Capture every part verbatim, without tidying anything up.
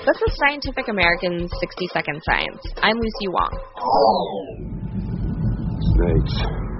This is Scientific American's sixty second Science. I'm Lucy Wong. Snakes.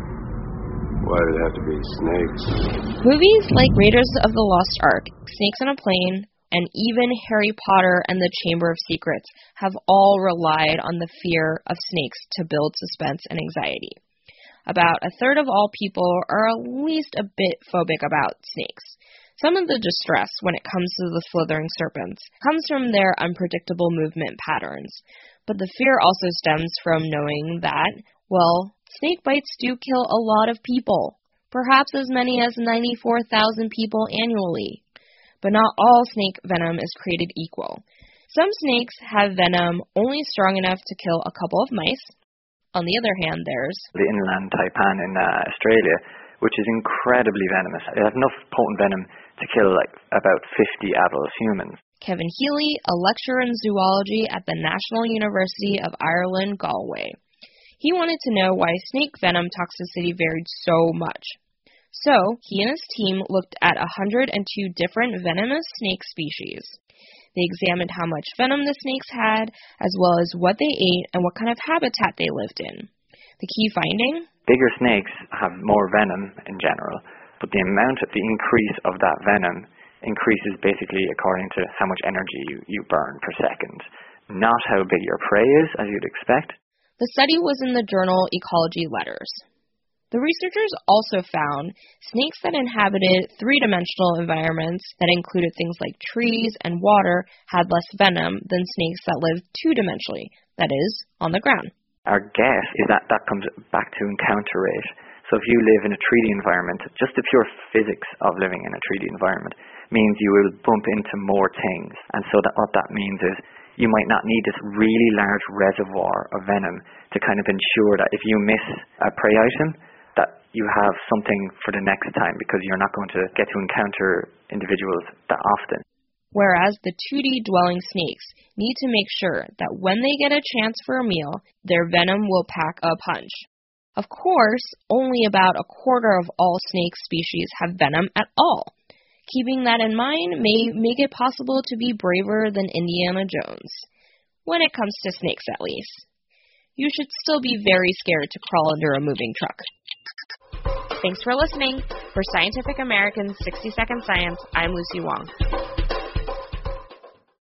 Why do they have to be snakes? Movies like Raiders of the Lost Ark, Snakes on a Plane, and even Harry Potter and the Chamber of Secrets have all relied on the fear of snakes to build suspense and anxiety. About a third of all people are at least a bit phobic about snakes. Some of the distress when it comes to the slithering serpents comes from their unpredictable movement patterns, but the fear also stems from knowing that, well, snake bites do kill a lot of people, perhaps as many as ninety-four thousand people annually. But not all snake venom is created equal. Some snakes have venom only strong enough to kill a couple of mice. On the other hand, there's the inland taipan in uh, Australia, which is incredibly venomous. It has enough potent venom to kill like about fifty adult humans. Kevin Healy, a lecturer in zoology at the National University of Ireland, Galway. He wanted to know why snake venom toxicity varied so much. So, he and his team looked at one hundred two different venomous snake species. They examined how much venom the snakes had, as well as what they ate and what kind of habitat they lived in. The key finding? Bigger snakes have more venom in general, but the amount of the increase of that venom increases basically according to how much energy you, you burn per second, not how big your prey is, as you'd expect. The study was in the journal Ecology Letters. The researchers also found snakes that inhabited three-dimensional environments that included things like trees and water had less venom than snakes that lived two-dimensionally, that is, on the ground. Our guess is that that comes back to encounter rate. So if you live in a treaty environment, just the pure physics of living in a treaty environment means you will bump into more things. And so that what that means is you might not need this really large reservoir of venom to kind of ensure that if you miss a prey item, that you have something for the next time because you're not going to get to encounter individuals that often. Whereas the two D dwelling snakes need to make sure that when they get a chance for a meal, their venom will pack a punch. Of course, only about a quarter of all snake species have venom at all. Keeping that in mind may make it possible to be braver than Indiana Jones. When it comes to snakes, at least. You should still be very scared to crawl under a moving truck. Thanks for listening. For Scientific American's sixty second Science, I'm Lucy Wong.